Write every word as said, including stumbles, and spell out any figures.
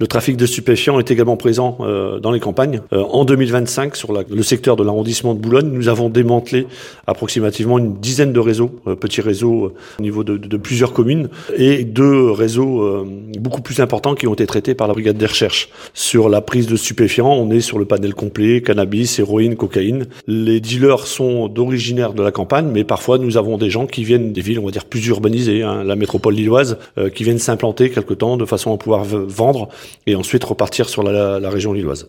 Le trafic de stupéfiants est également présent euh, dans les campagnes. Euh, en deux mille vingt-cinq, sur la, le secteur de l'arrondissement de Boulogne, nous avons démantelé approximativement une dizaine de réseaux, euh, petits réseaux euh, au niveau de, de, de plusieurs communes, et deux réseaux euh, beaucoup plus importants qui ont été traités par la brigade des recherches. Sur la prise de stupéfiants, on est sur le panel complet, cannabis, héroïne, cocaïne. Les dealers sont d'originaires de la campagne, mais parfois nous avons des gens qui viennent des villes, on va dire, plus urbanisées, hein, la métropole lilloise, euh, qui viennent s'implanter quelque temps de façon à pouvoir v- vendre et ensuite repartir sur la, la région lilloise.